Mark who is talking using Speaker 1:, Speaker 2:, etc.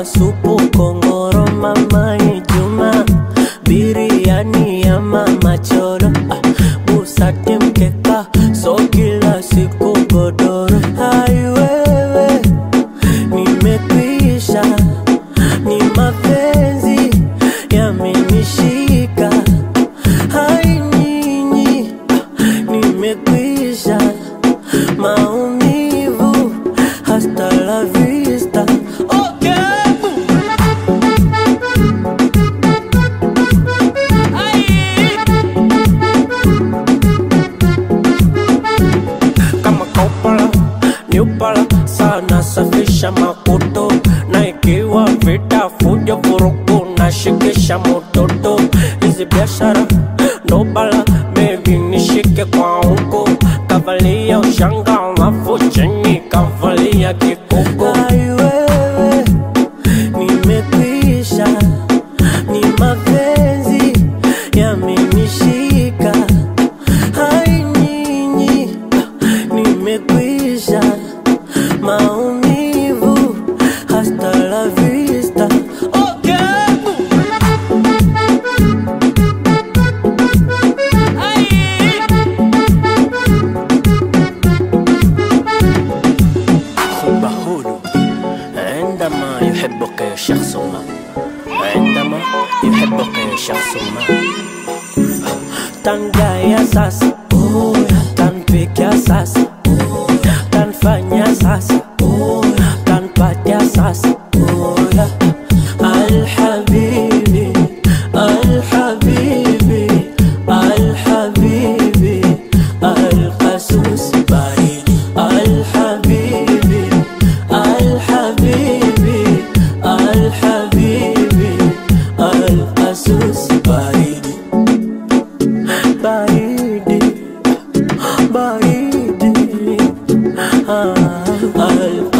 Speaker 1: supu kongoro mama Juma, biriani ya mama Cholo, busati mkeka so kila siku godoro. Hai wewe nimekwisha, ni mapenzi yamenishika. Hai nyinyi nimekwisha, maumivu hasta la vista. Nyupala sana safisha makuto, na ikiwa vita fujo vurugu na shikisha mototo. Hizi biashara ndo bala, baby nishike kwa huko. Kavalia ushanga alafu chini kavalia kikuko. Ai wewe nimekwisha, ni mapenzi yamenishika. Hai nyinyi nimekwisha, maumivu hasta la vista. عندما يحبك شخص ما، عندما يحبك شخص ما. Tangaya sasa, tanpikia sasa, tanfanya sasa, tanpatia sasa. Al-habibi, al-habibi, al-habibi, al-qasus baridi. Al-habibi, al-habibi, al-habibi, al-qasus baridi. Baridi, baridi,